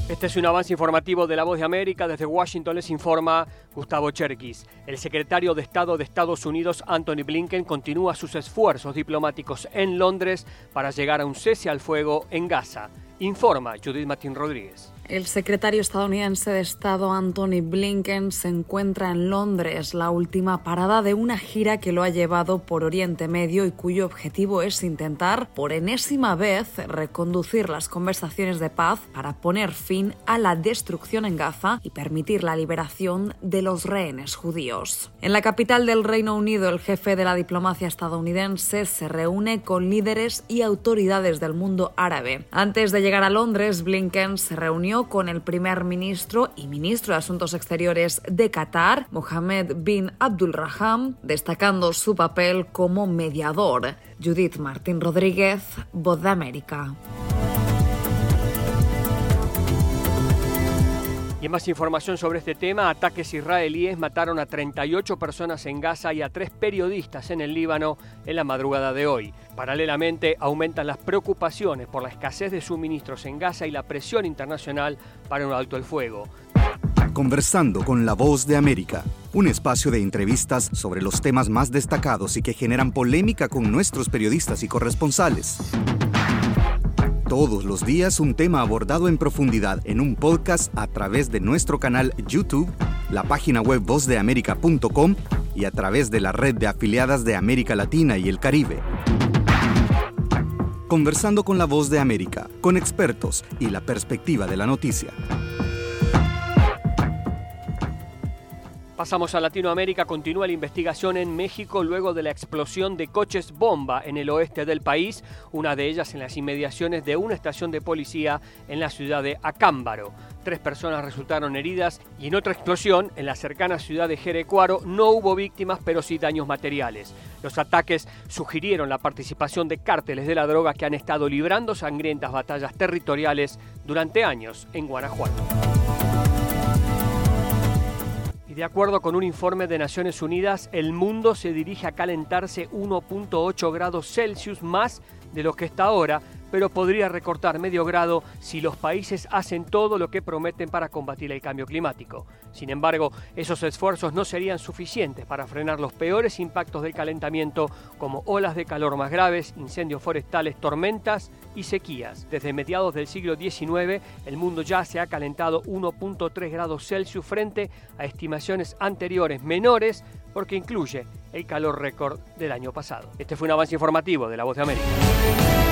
Este es un avance informativo de La Voz de América. Desde Washington les informa Gustavo Cherkis. El secretario de Estado de Estados Unidos, Antony Blinken, continúa sus esfuerzos diplomáticos en Londres para llegar a un cese al fuego en Gaza. Informa Judith Martín Rodríguez. El secretario estadounidense de Estado Antony Blinken se encuentra en Londres, la última parada de una gira que lo ha llevado por Oriente Medio y cuyo objetivo es intentar, por enésima vez, reconducir las conversaciones de paz para poner fin a la destrucción en Gaza y permitir la liberación de los rehenes judíos. En la capital del Reino Unido, el jefe de la diplomacia estadounidense se reúne con líderes y autoridades del mundo árabe. Antes de llegar a Londres, Blinken se reunió con el primer ministro y ministro de Asuntos Exteriores de Qatar, Mohammed bin Abdulrahman, destacando su papel como mediador. Judith Martín Rodríguez, Voz de América. Y en más información sobre este tema, ataques israelíes mataron a 38 personas en Gaza y a 3 periodistas en el Líbano en la madrugada de hoy. Paralelamente, aumentan las preocupaciones por la escasez de suministros en Gaza y la presión internacional para un alto el fuego. Conversando con La Voz de América, un espacio de entrevistas sobre los temas más destacados y que generan polémica con nuestros periodistas y corresponsales. Todos los días un tema abordado en profundidad en un podcast a través de nuestro canal YouTube, la página web vozdeamerica.com y a través de la red de afiliadas de América Latina y el Caribe. Conversando con La Voz de América, con expertos y la perspectiva de la noticia. Pasamos a Latinoamérica. Continúa la investigación en México luego de la explosión de coches bomba en el oeste del país, una de ellas en las inmediaciones de una estación de policía en la ciudad de Acámbaro. 3 personas resultaron heridas y en otra explosión en la cercana ciudad de Jerecuaro no hubo víctimas, pero sí daños materiales. Los ataques sugirieron la participación de cárteles de la droga que han estado librando sangrientas batallas territoriales durante años en Guanajuato. De acuerdo con un informe de Naciones Unidas, el mundo se dirige a calentarse 1.8 grados Celsius más de lo que está ahora, pero podría recortar medio grado si los países hacen todo lo que prometen para combatir el cambio climático. Sin embargo, esos esfuerzos no serían suficientes para frenar los peores impactos del calentamiento, como olas de calor más graves, incendios forestales, tormentas y sequías. Desde mediados del siglo XIX, el mundo ya se ha calentado 1.3 grados Celsius frente a estimaciones anteriores menores, porque incluye el calor récord del año pasado. Este fue un avance informativo de La Voz de América.